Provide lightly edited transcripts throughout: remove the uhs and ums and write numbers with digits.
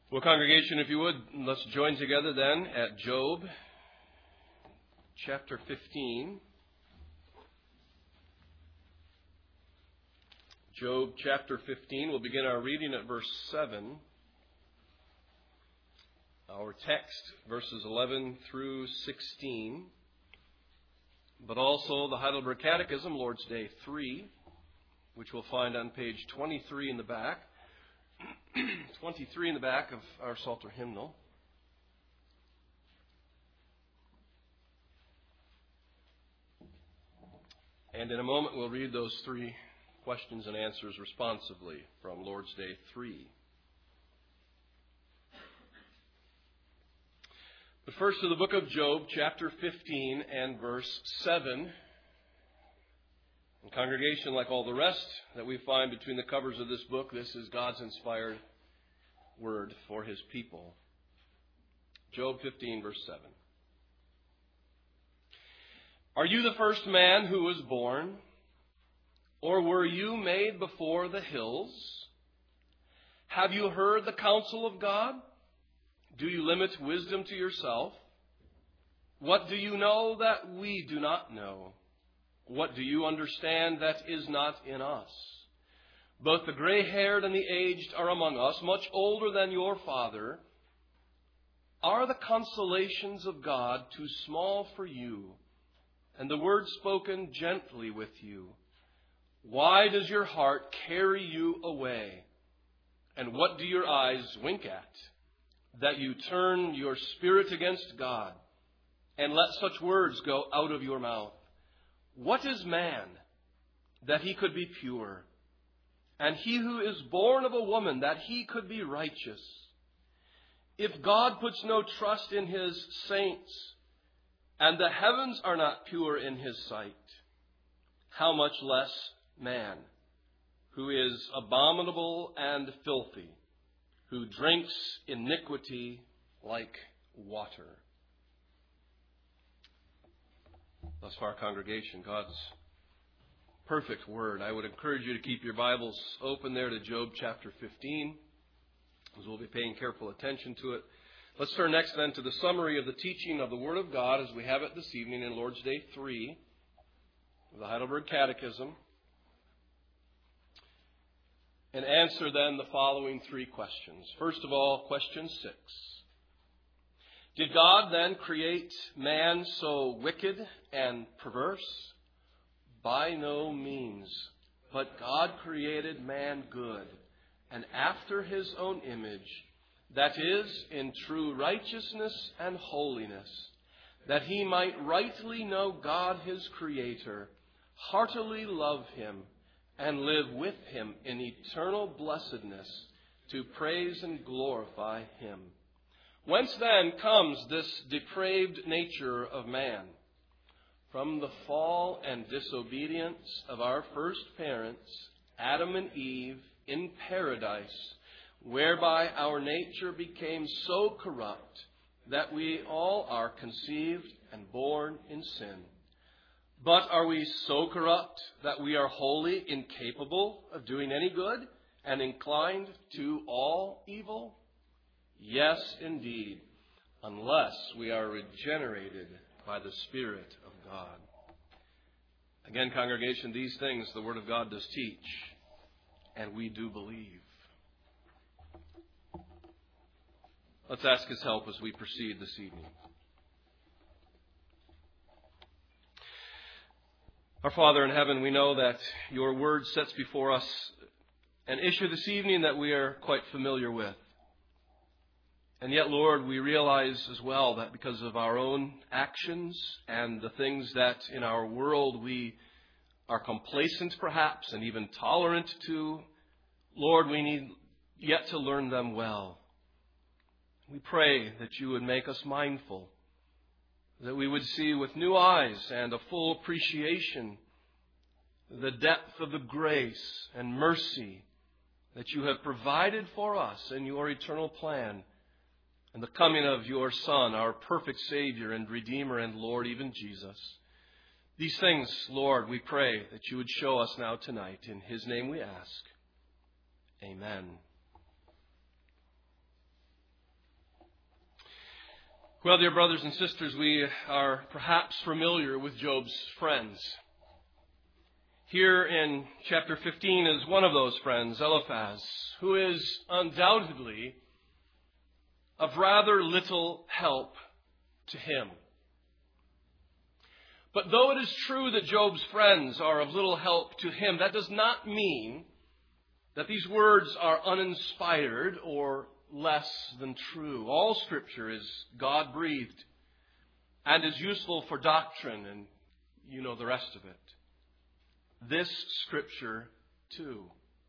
Well, congregation, if you would, let's join together then at Job chapter 15. Job chapter 15. We'll begin our reading at verse 7. Our text, verses 11 through 16. But also the Heidelberg Catechism, Lord's Day 3, which we'll find on page 23 in the back. 23 in the back of our Psalter hymnal. And in a moment we'll read those three questions and answers responsively from Lord's Day 3. But first to the book of Job, chapter 15 and verse 7. And congregation, like all the rest that we find between the covers of this book, this is God's inspired word for His people. Job 15, verse 7. Are you the first man who was born? Or were you made before the hills? Have you heard the counsel of God? Do you limit wisdom to yourself? What do you know that we do not know? What do you understand that is not in us? Both the gray-haired and the aged are among us, much older than your father. Are the consolations of God too small for you, and the word spoken gently with you? Why does your heart carry you away? And what do your eyes wink at? That you turn your spirit against God, and let such words go out of your mouth. What is man, that he could be pure? And he who is born of a woman, that he could be righteous? If God puts no trust in His saints, and the heavens are not pure in His sight, how much less man, who is abominable and filthy, who drinks iniquity like water. Thus far, congregation, God's perfect word. I would encourage you to keep your Bibles open there to Job chapter 15, as we'll be paying careful attention to it. Let's turn next then to the summary of the teaching of the Word of God as we have it this evening in Lord's Day 3 of the Heidelberg Catechism, and answer then the following three questions. First of all, question 6. Did God then create man so wicked and perverse? By no means. But God created man good, and after His own image, that is, in true righteousness and holiness, that he might rightly know God His Creator, heartily love Him, and live with Him in eternal blessedness to praise and glorify Him. Whence then comes this depraved nature of man? From the fall and disobedience of our first parents, Adam and Eve, in paradise, whereby our nature became so corrupt that we all are conceived and born in sin. But are we so corrupt that we are wholly incapable of doing any good and inclined to all evil? Yes, indeed, unless we are regenerated by the Spirit of God. Again, congregation, these things the Word of God does teach, and we do believe. Let's ask His help as we proceed this evening. Our Father in heaven, we know that Your Word sets before us an issue this evening that we are quite familiar with. And yet, Lord, we realize as well that because of our own actions and the things that in our world we are complacent perhaps and even tolerant to, Lord, we need yet to learn them well. We pray that You would make us mindful, that we would see with new eyes and a full appreciation the depth of the grace and mercy that You have provided for us in Your eternal plan, and the coming of Your Son, our perfect Savior and Redeemer and Lord, even Jesus. These things, Lord, we pray that You would show us now tonight. In His name we ask. Amen. Well, dear brothers and sisters, we are perhaps familiar with Job's friends. Here in chapter 15 is one of those friends, Eliphaz, who is undoubtedly of rather little help to him. But though it is true that Job's friends are of little help to him, that does not mean that these words are uninspired or less than true. All Scripture is God-breathed and is useful for doctrine, and you know the rest of it. This Scripture too.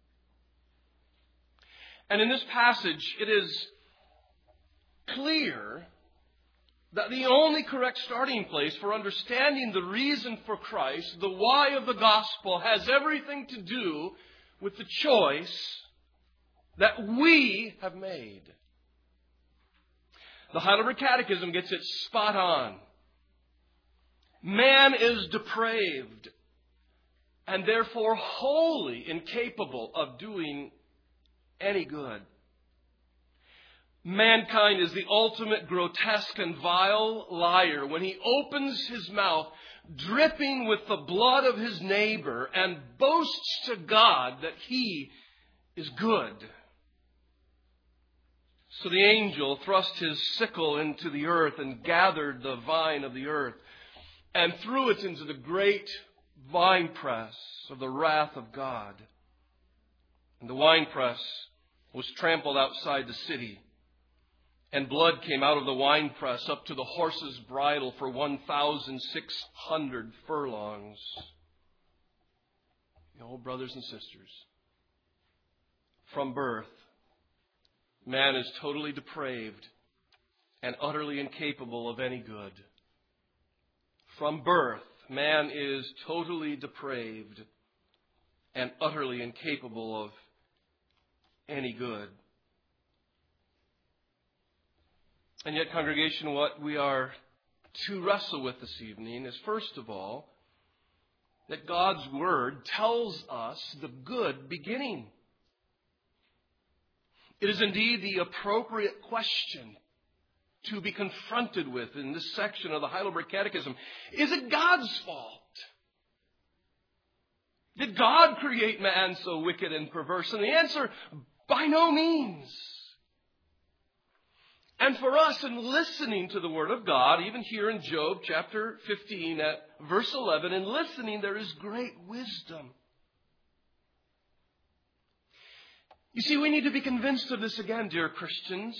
And in this passage, it is clear that the only correct starting place for understanding the reason for Christ, the why of the gospel, has everything to do with the choice that we have made. The Heidelberg Catechism gets it spot on. Man is depraved and therefore wholly incapable of doing any good. Mankind is the ultimate grotesque and vile liar when he opens his mouth dripping with the blood of his neighbor and boasts to God that he is good. So the angel thrust his sickle into the earth and gathered the vine of the earth and threw it into the great winepress of the wrath of God. And the winepress was trampled outside the city, and blood came out of the winepress up to the horse's bridle for 1,600 furlongs. Brothers and sisters, from birth, man is totally depraved and utterly incapable of any good. From birth, man is totally depraved and utterly incapable of any good. And yet, congregation, what we are to wrestle with this evening is, first of all, that God's Word tells us the good beginning. It is indeed the appropriate question to be confronted with in this section of the Heidelberg Catechism. Is it God's fault? Did God create man so wicked and perverse? And the answer, by no means. And for us, in listening to the Word of God, even here in Job chapter 15 at verse 11, in listening there is great wisdom. You see, we need to be convinced of this again, dear Christians,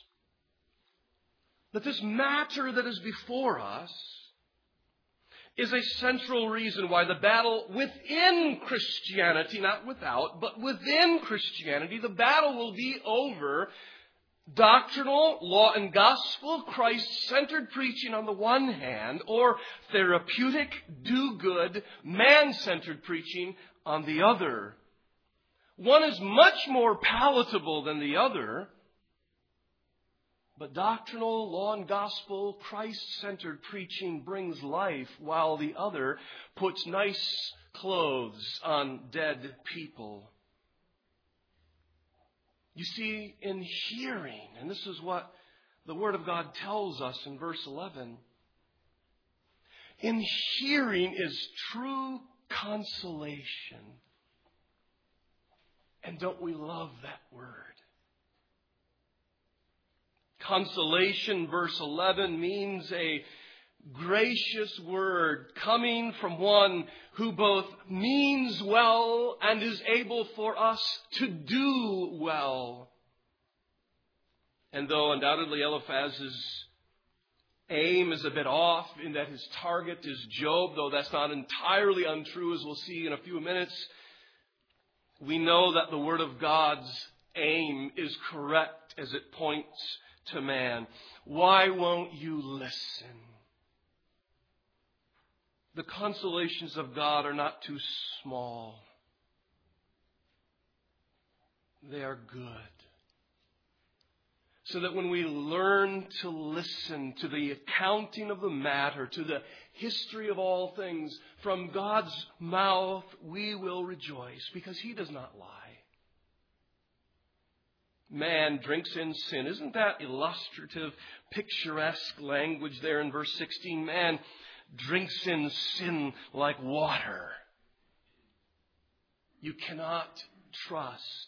that this matter that is before us is a central reason why the battle within Christianity, not without, but within Christianity, the battle will be over doctrinal, law and gospel, Christ-centered preaching on the one hand, or therapeutic, do-good, man-centered preaching on the other. One is much more palatable than the other, but doctrinal, law and gospel, Christ-centered preaching brings life, while the other puts nice clothes on dead people. You see, in hearing, and this is what the Word of God tells us in verse 11, in hearing is true consolation. And don't we love that word? Consolation, verse 11, means a gracious word coming from one who both means well and is able for us to do well. And though undoubtedly Eliphaz's aim is a bit off in that his target is Job, though that's not entirely untrue, as we'll see in a few minutes, we know that the Word of God's aim is correct as it points to man. Why won't you listen? The consolations of God are not too small. They are good. So that when we learn to listen to the accounting of the matter, to the history of all things, from God's mouth we will rejoice, because He does not lie. man drinks in sin. Isn't that illustrative, picturesque language there in verse 16? Man drinks in sin like water. You cannot trust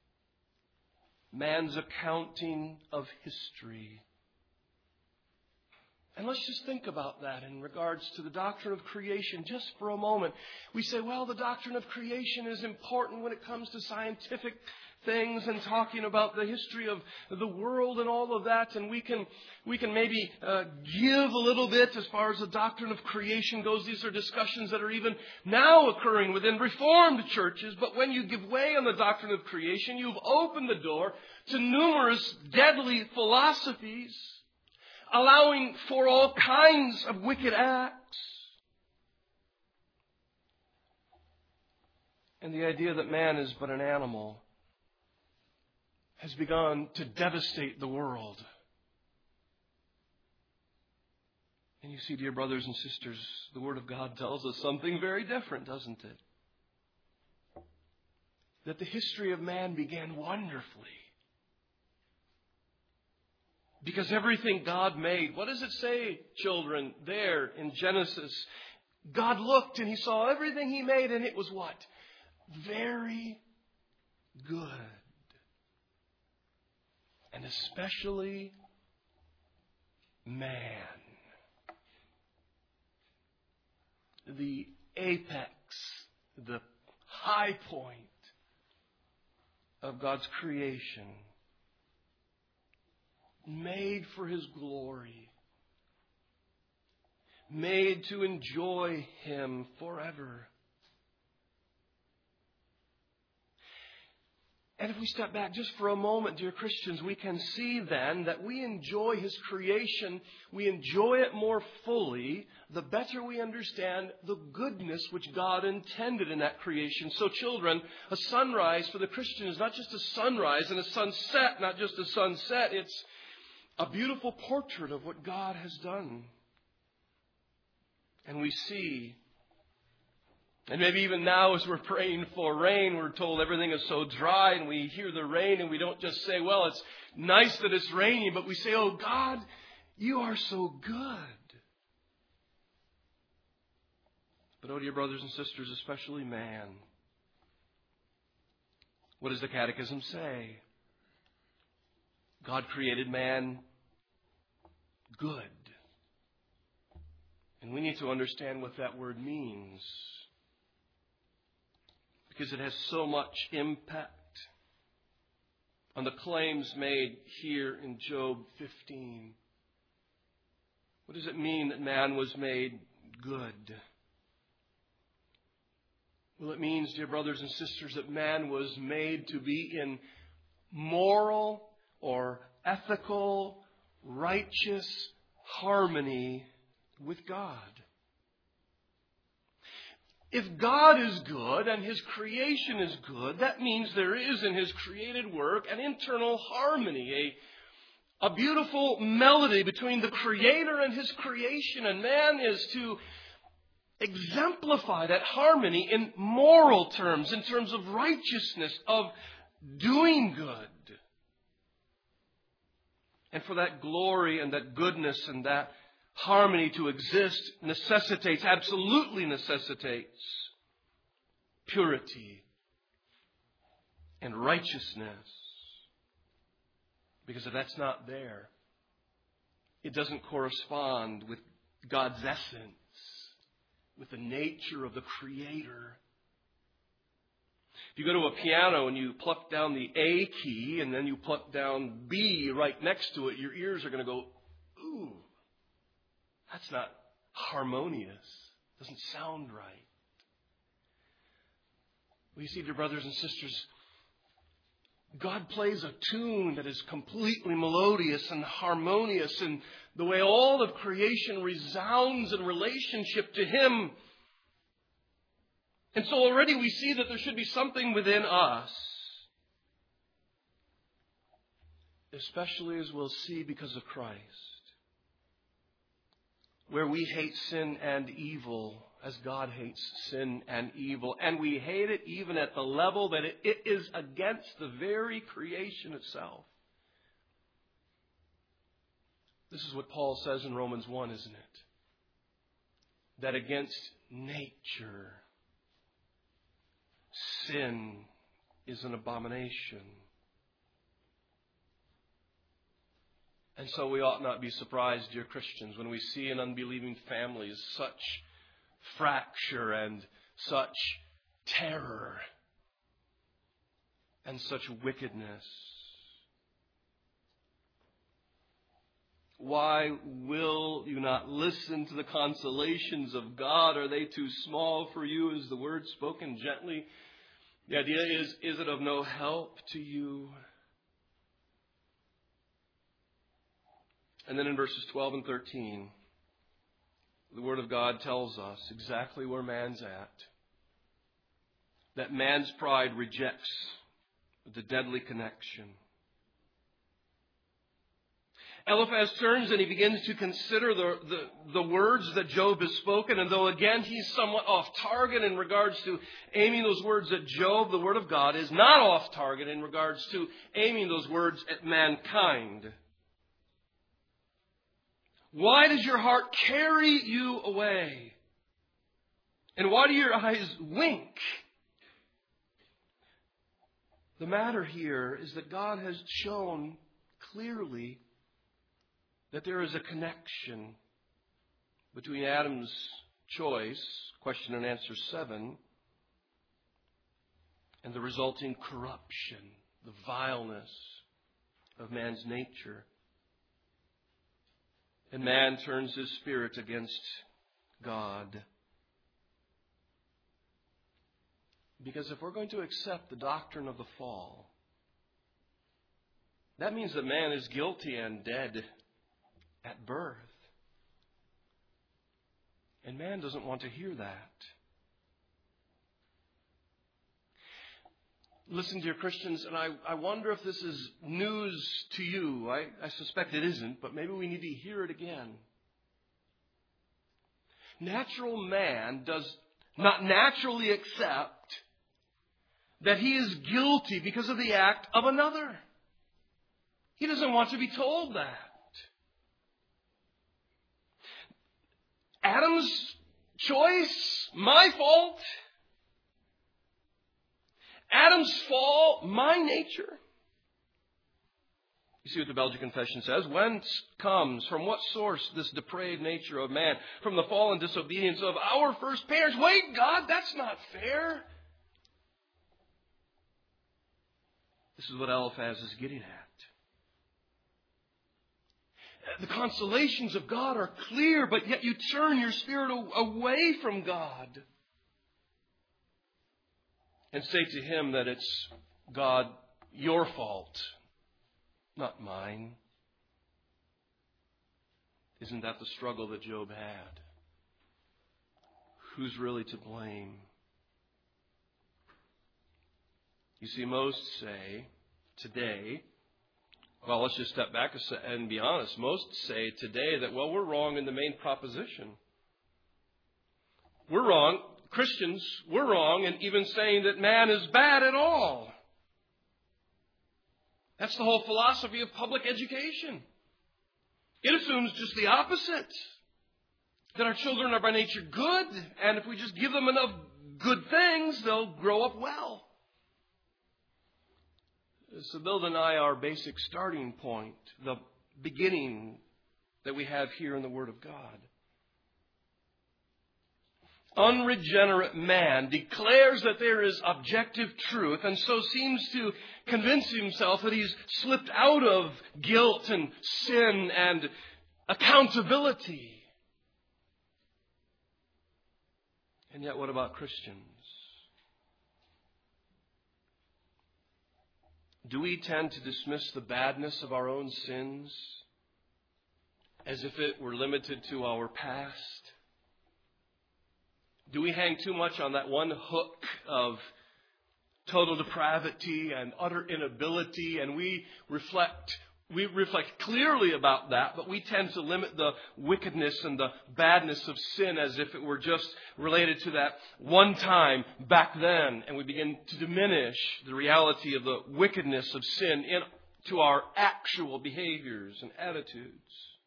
man's accounting of history. And let's just think about that in regards to the doctrine of creation just for a moment. We say, well, the doctrine of creation is important when it comes to scientific things and talking about the history of the world and all of that. And we can maybe give a little bit as far as the doctrine of creation goes. These are discussions that are even now occurring within Reformed churches. But when you give way on the doctrine of creation, you've opened the door to numerous deadly philosophies, allowing for all kinds of wicked acts. And the idea that man is but an animal has begun to devastate the world. And you see, dear brothers and sisters, the Word of God tells us something very different, doesn't it? That the history of man began wonderfully. Because everything God made, what does it say, children, there in Genesis? God looked and He saw everything He made, and it was what? Very good. And especially man. The apex, the high point of God's creation. Made for His glory. Made to enjoy Him forever. And if we step back just for a moment, dear Christians, we can see then that we enjoy His creation. We enjoy it more fully the better we understand the goodness which God intended in that creation. So children, a sunrise for the Christian is not just a sunrise, and a sunset not just a sunset. It's a beautiful portrait of what God has done. And we see, and maybe even now as we're praying for rain, we're told everything is so dry, and we hear the rain and we don't just say, well, it's nice that it's raining, but we say, oh God, You are so good. But oh dear brothers and sisters, especially man, what does the Catechism say? God created man good. And we need to understand what that word means, because it has so much impact on the claims made here in Job 15. What does it mean that man was made good? Well, it means, dear brothers and sisters, that man was made to be in moral or ethical, righteous harmony with God. If God is good and His creation is good, that means there is in His created work an internal harmony, a beautiful melody between the Creator and His creation. And man is to exemplify that harmony in moral terms, in terms of righteousness, of doing good. And for that glory and that goodness and that harmony to exist absolutely necessitates purity and righteousness. Because if that's not there, it doesn't correspond with God's essence, with the nature of the Creator. If you go to a piano and you pluck down the A key and then you pluck down B right next to it, your ears are going to go, ooh, that's not harmonious. Doesn't sound right. Well, you see, dear brothers and sisters, God plays a tune that is completely melodious and harmonious in the way all of creation resounds in relationship to Him. And so already we see that there should be something within us, especially as we'll see because of Christ, where we hate sin and evil as God hates sin and evil. And we hate it even at the level that it is against the very creation itself. This is what Paul says in Romans 1, isn't it? That against nature, sin is an abomination. And so we ought not be surprised, dear Christians, when we see in unbelieving families such fracture and such terror and such wickedness. Why will you not listen to the consolations of God? Are they too small for you? Is the word spoken gently? The idea is it of no help to you? And then in verses 12 and 13, the Word of God tells us exactly where man's at. That man's pride rejects the deadly connection. Eliphaz turns and he begins to consider the words that Job has spoken. And though again he's somewhat off target in regards to aiming those words at Job, the Word of God is not off target in regards to aiming those words at mankind. Why does your heart carry you away? And why do your eyes wink? The matter here is that God has shown clearly that there is a connection between Adam's choice, question and answer 7, and the resulting corruption, the vileness of man's nature. And man turns his spirit against God. Because if we're going to accept the doctrine of the fall, that means that man is guilty and dead at birth. And man doesn't want to hear that. Listen, dear Christians, and I wonder if this is news to you. I suspect it isn't, but maybe we need to hear it again. Natural man does not naturally accept that he is guilty because of the act of another. He doesn't want to be told that. Adam's choice, my fault. Adam's fall, my nature. You see what the Belgian Confession says? Whence comes, from what source, this depraved nature of man? From the fall and disobedience of our first parents. Wait, God, that's not fair. This is what Eliphaz is getting at. The consolations of God are clear, but yet you turn your spirit away from God. And say to him that it's, God, your fault, not mine. Isn't that the struggle that Job had? Who's really to blame? You see, most say today, well, let's just step back and be honest. Most say today that, well, we're wrong in the main proposition. We're wrong. Christians, we're wrong in even saying that man is bad at all. That's the whole philosophy of public education. It assumes just the opposite. That our children are by nature good, and if we just give them enough good things, they'll grow up well. So they'll deny our basic starting point, the beginning that we have here in the Word of God. Unregenerate man declares that there is objective truth and so seems to convince himself that he's slipped out of guilt and sin and accountability. And yet, what about Christians? Do we tend to dismiss the badness of our own sins as if it were limited to our past? Do we hang too much on that one hook of total depravity and utter inability, and we reflect We reflect clearly about that, but we tend to limit the wickedness and the badness of sin as if it were just related to that one time back then. And we begin to diminish the reality of the wickedness of sin into our actual behaviors and attitudes.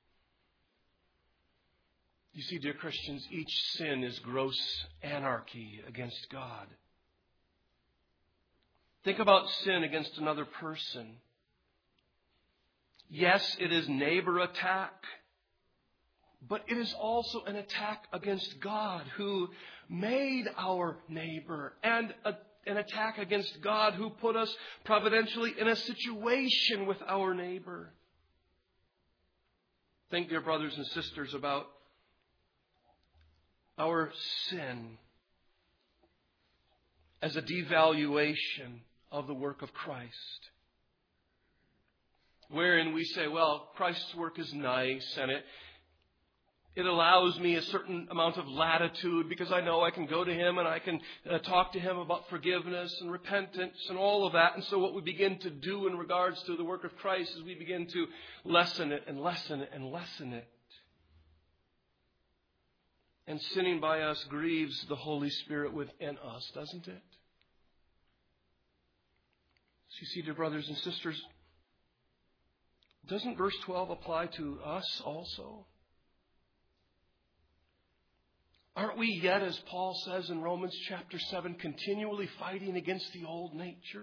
You see, dear Christians, each sin is gross anarchy against God. Think about sin against another person. Yes, it is neighbor attack, but it is also an attack against God who made our neighbor, and an attack against God who put us providentially in a situation with our neighbor. Think, dear brothers and sisters, about our sin as a devaluation of the work of Christ. Wherein we say, well, Christ's work is nice and it allows me a certain amount of latitude because I know I can go to Him and I can talk to Him about forgiveness and repentance and all of that. And so what we begin to do in regards to the work of Christ is we begin to lessen it and lessen it and lessen it. And sinning by us grieves the Holy Spirit within us, doesn't it? So you see, dear brothers and sisters, doesn't verse 12 apply to us also? Aren't we yet, as Paul says in Romans chapter 7, continually fighting against the old nature?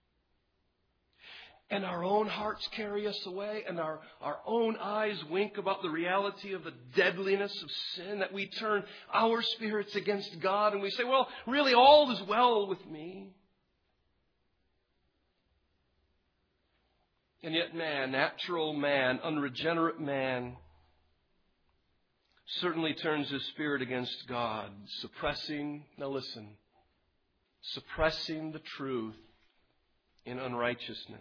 And our own hearts carry us away, and our own eyes wink about the reality of the deadliness of sin, that we turn our spirits against God and we say, well, really all is well with me. And yet man, natural man, unregenerate man, certainly turns his spirit against God, suppressing the truth in unrighteousness.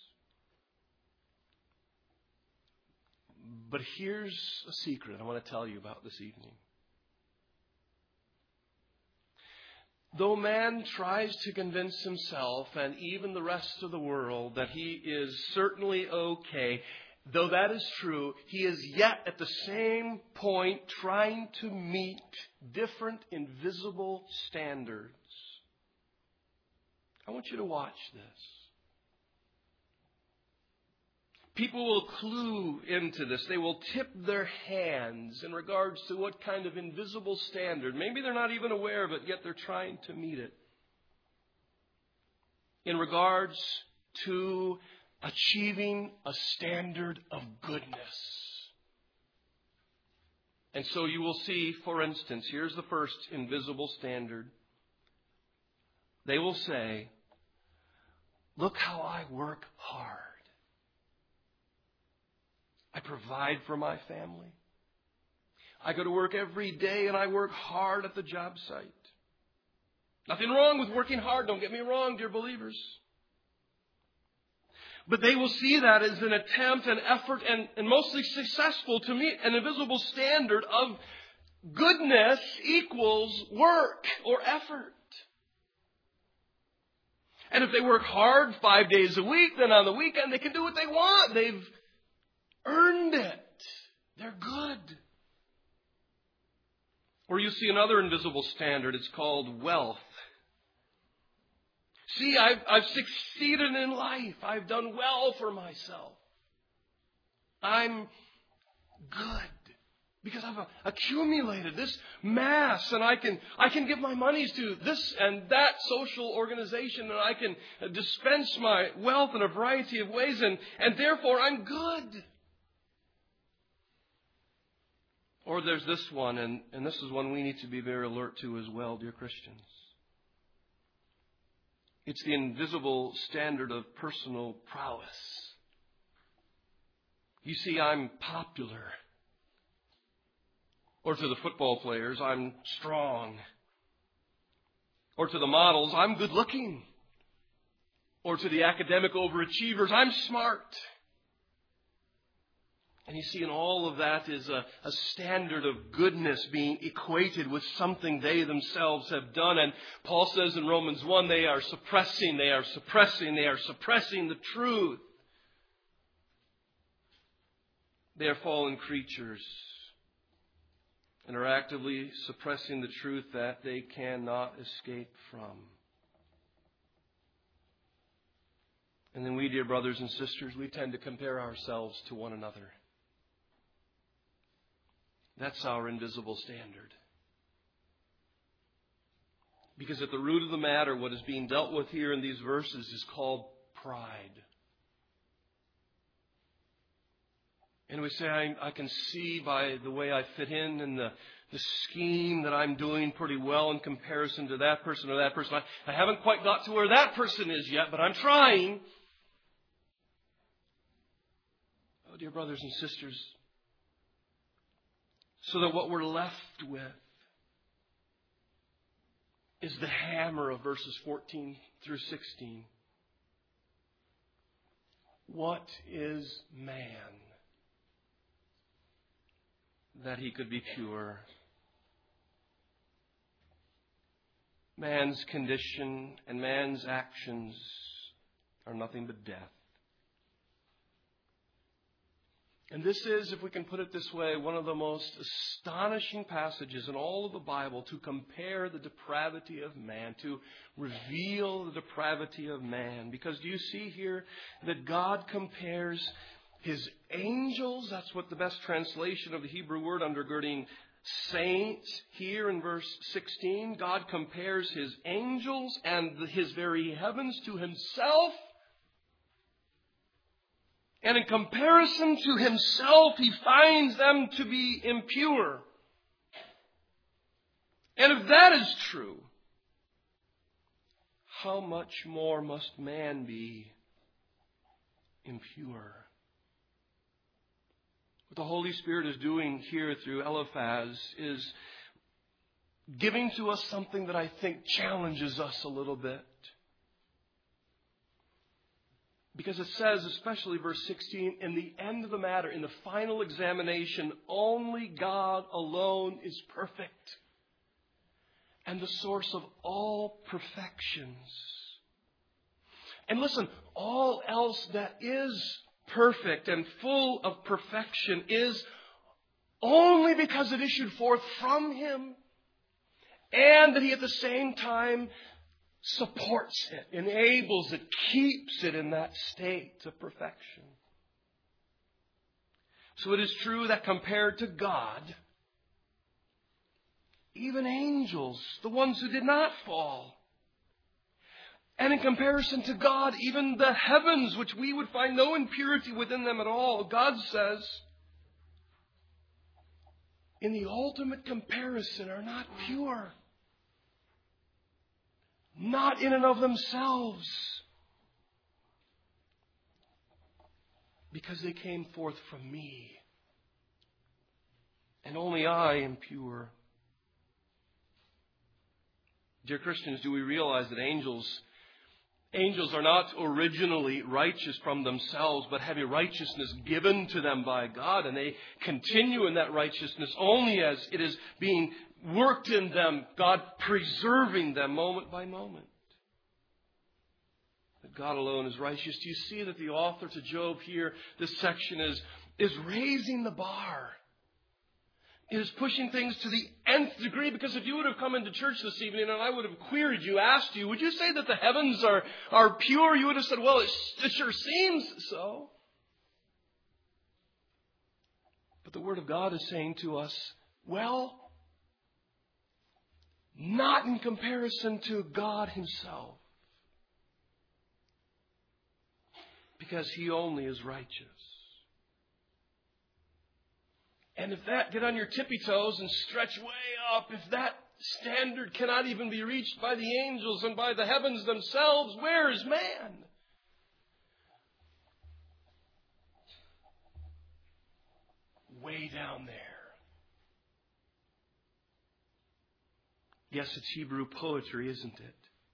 But here's a secret I want to tell you about this evening. Though man tries to convince himself and even the rest of the world that he is certainly okay, though that is true, he is yet at the same point trying to meet different invisible standards. I want you to watch this. People will clue into this. They will tip their hands in regards to what kind of invisible standard. Maybe they're not even aware of it, yet they're trying to meet it. In regards to achieving a standard of goodness. And so you will see, for instance, here's the first invisible standard. They will say, look how I work hard. I provide for my family. I go to work every day and I work hard at the job site. Nothing wrong with working hard, don't get me wrong, dear believers. But they will see that as an attempt, an effort, and mostly successful to meet an invisible standard of goodness equals work or effort. And if they work hard 5 days a week, then on the weekend they can do what they want. They've earned it. They're good. Or you see another invisible standard. It's called wealth. See, I've succeeded in life. I've done well for myself. I'm good because I've accumulated this mass, and I can give my monies to this and that social organization, and I can dispense my wealth in a variety of ways, and therefore I'm good. Or there's this one, and this is one we need to be very alert to as well, dear Christians. It's the invisible standard of personal prowess. You see, I'm popular. Or to the football players, I'm strong. Or to the models, I'm good looking. Or to the academic overachievers, I'm smart. And you see, in all of that is a standard of goodness being equated with something they themselves have done. And Paul says in Romans 1, they are suppressing the truth. They are fallen creatures and are actively suppressing the truth that they cannot escape from. And then we, dear brothers and sisters, we tend to compare ourselves to one another. That's our invisible standard. Because at the root of the matter, what is being dealt with here in these verses is called pride. And we say, I can see by the way I fit in the scheme that I'm doing pretty well in comparison to that person or that person. I haven't quite got to where that person is yet, but I'm trying. Oh, dear brothers and sisters, so that what we're left with is the hammer of verses 14 through 16. What is man that he could be pure? Man's condition and man's actions are nothing but death. And this is, if we can put it this way, one of the most astonishing passages in all of the Bible to compare the depravity of man, to reveal the depravity of man. Because do you see here that God compares His angels? That's what the best translation of the Hebrew word undergirding saints here in verse 16. God compares His angels and His very heavens to Himself. And in comparison to Himself, He finds them to be impure. And if that is true, how much more must man be impure? What the Holy Spirit is doing here through Eliphaz is giving to us something that I think challenges us a little bit. Because it says, especially verse 16, in the end of the matter, in the final examination, only God alone is perfect and the source of all perfections. And listen, all else that is perfect and full of perfection is only because it issued forth from Him, and that He at the same time supports it, enables it, keeps it in that state of perfection. So it is true that compared to God, even angels, the ones who did not fall, and in comparison to God, even the heavens, which we would find no impurity within them at all, God says, in the ultimate comparison, are not pure. Not in and of themselves. Because they came forth from me. And only I am pure. Dear Christians, do we realize that angels are not originally righteous from themselves, but have a righteousness given to them by God, and they continue in that righteousness only as it is being worked in them, God preserving them moment by moment. That God alone is righteous. Do you see that the author to Job here, this section is raising the bar? It is pushing things to the nth degree, because if you would have come into church this evening and I would have queried you, asked you, would you say that the heavens are pure? You would have said, well, it sure seems so. But the Word of God is saying to us, well, not in comparison to God Himself. Because He only is righteous. And if that, get on your tippy toes and stretch way up, if that standard cannot even be reached by the angels and by the heavens themselves, where is man? Way down there. Yes, it's Hebrew poetry, isn't it?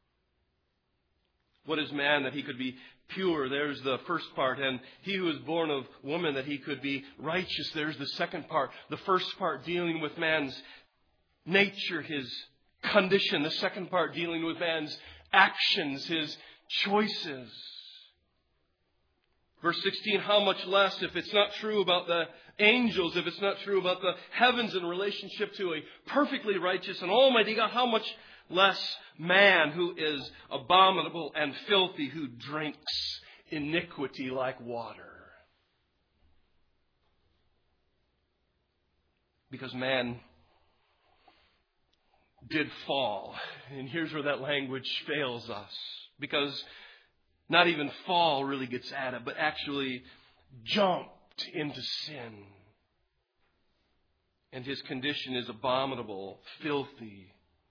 What is man that he could be pure? There's the first part. And he who is born of woman that he could be righteous. There's the second part. The first part dealing with man's nature, his condition. The second part dealing with man's actions, his choices. Verse 16, how much less if it's not true about the angels, if it's not true about the heavens in relationship to a perfectly righteous and almighty God, how much less man who is abominable and filthy, who drinks iniquity like water. Because man did fall. And here's where that language fails us. Because not even fall really gets at it, but actually jumped into sin. And his condition is abominable, filthy.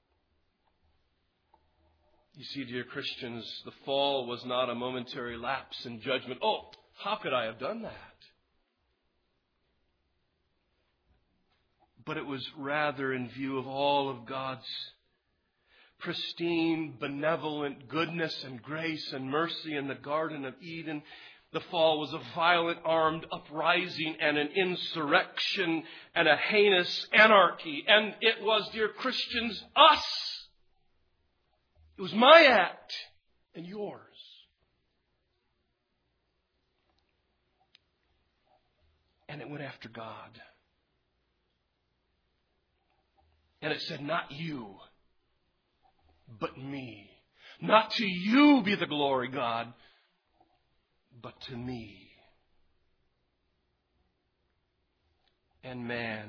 You see, dear Christians, the fall was not a momentary lapse in judgment. Oh, how could I have done that? But it was rather in view of all of God's pristine, benevolent goodness and grace and mercy in the Garden of Eden. The fall was a violent armed uprising and an insurrection and a heinous anarchy. And it was, dear Christians, us. It was my act and yours. And it went after God. And it said, not you, but me. Not to you be the glory, God, but to me. And man,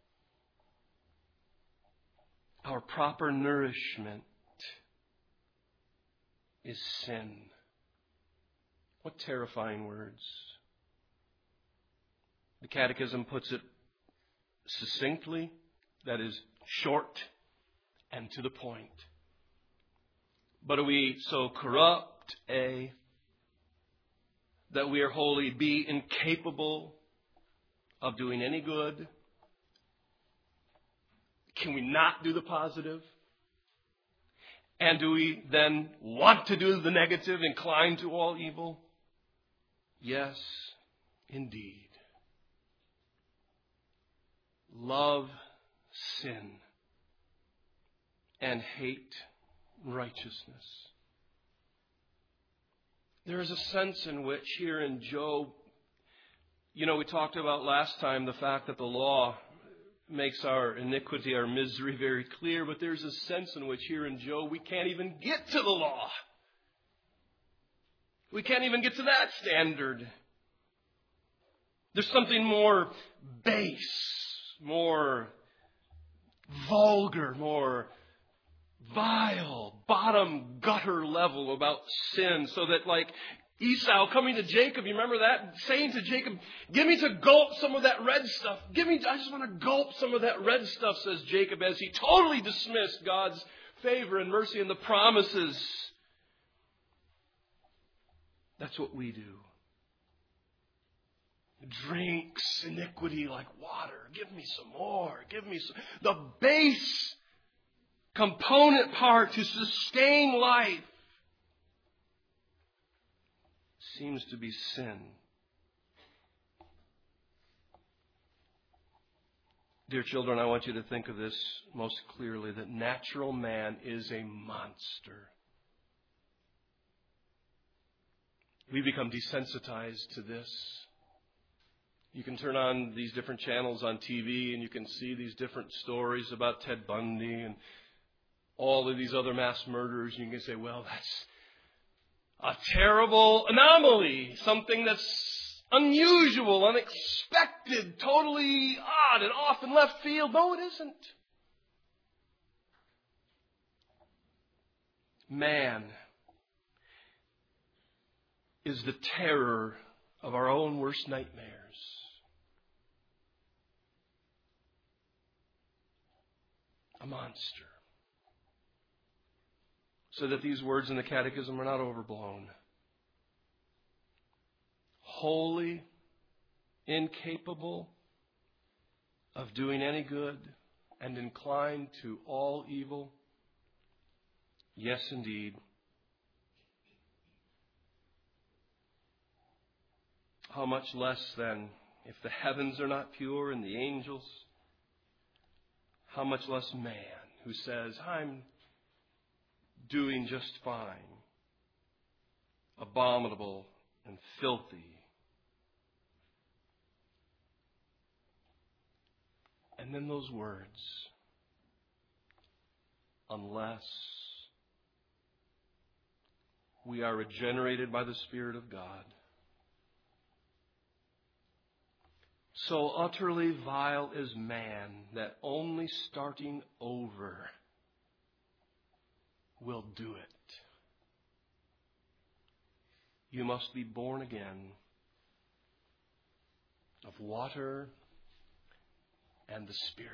our proper nourishment is sin. What terrifying words. The Catechism puts it succinctly, that is, short and to the point. But are we so corrupt, A, that we are wholly, B, incapable of doing any good? Can we not do the positive? And do we then want to do the negative, inclined to all evil? Yes, indeed. Love sin and hate righteousness. There is a sense in which here in Job, we talked about last time the fact that the law makes our iniquity, our misery very clear, but there's a sense in which here in Job we can't even get to the law. We can't even get to that standard. There's something more base, more vulgar, more vile, bottom gutter level about sin, so that like Esau coming to Jacob, you remember that? Saying to Jacob, give me to gulp some of that red stuff. I just want to gulp some of that red stuff, says Jacob, as he totally dismissed God's favor and mercy and the promises. That's what we do. Drinks iniquity like water. Give me some more. Give me some. The base component part to sustain life seems to be sin. Dear children, I want you to think of this most clearly, that natural man is a monster. We become desensitized to this. You can turn on these different channels on TV and you can see these different stories about Ted Bundy and all of these other mass murderers. And you can say, well, that's a terrible anomaly, something that's unusual, unexpected, totally odd and off in left field. No, it isn't. Man is the terror of our own worst nightmares. A monster. So that these words in the Catechism are not overblown. Wholly incapable of doing any good and inclined to all evil. Yes, indeed. How much less then, if the heavens are not pure and the angels, how much less man who says, I'm doing just fine, abominable and filthy And then those words, unless we are regenerated by the Spirit of God. So utterly vile is man that only starting over will do it. You must be born again of water and the Spirit.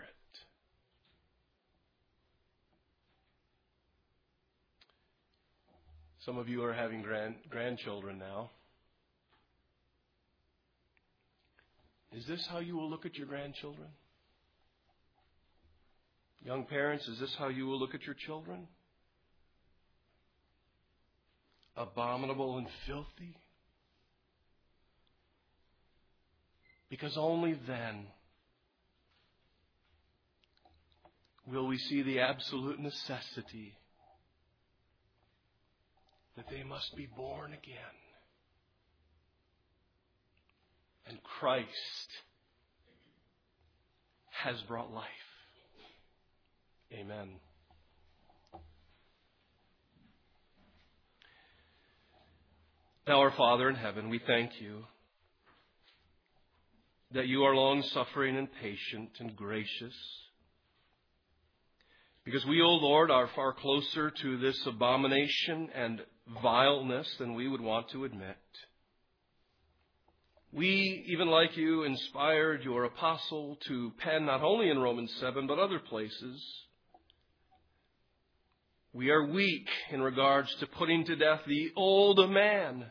Some of you are having grandchildren now. Is this how you will look at your grandchildren? Young parents, is this how you will look at your children? Abominable and filthy? Because only then will we see the absolute necessity that they must be born again. And Christ has brought life. Amen. Now, our Father in heaven, we thank you that you are long-suffering and patient and gracious. Because we, O Lord, are far closer to this abomination and vileness than we would want to admit. We, even like you, inspired your apostle to pen not only in Romans 7, but other places. We are weak in regards to putting to death the old man.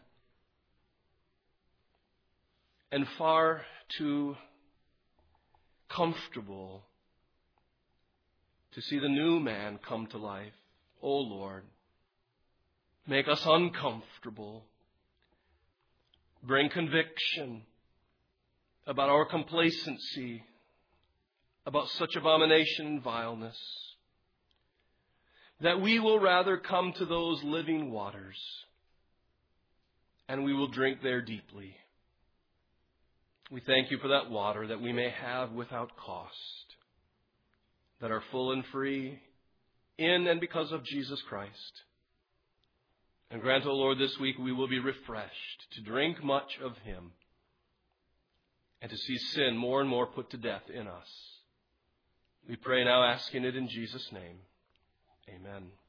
And far too comfortable to see the new man come to life. O Lord, make us uncomfortable. Bring conviction about our complacency, about such abomination and vileness, that we will rather come to those living waters and we will drink there deeply. We thank you for that water that we may have without cost, that are full and free in and because of Jesus Christ. And grant, O Lord, this week we will be refreshed to drink much of Him and to see sin more and more put to death in us. We pray now asking it in Jesus' name. Amen.